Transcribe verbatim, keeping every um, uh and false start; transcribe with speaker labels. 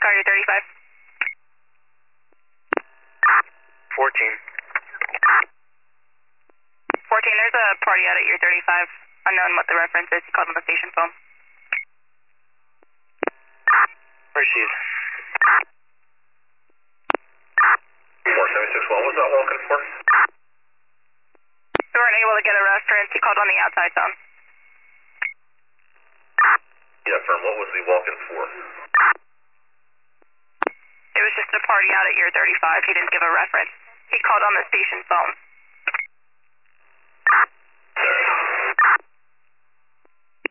Speaker 1: car, you're thirty-five.
Speaker 2: fourteen.
Speaker 1: fourteen, there's a party out at your thirty-five. Unknown what the reference is. You called on the station phone.
Speaker 2: Where she is? four seventy-six, what was that walking for?
Speaker 1: We weren't able to get a reference. He called on the outside phone.
Speaker 2: Yeah, firm, what was the walking for?
Speaker 1: It was just a party out at your thirty-five. He didn't give a reference. He called on the station phone.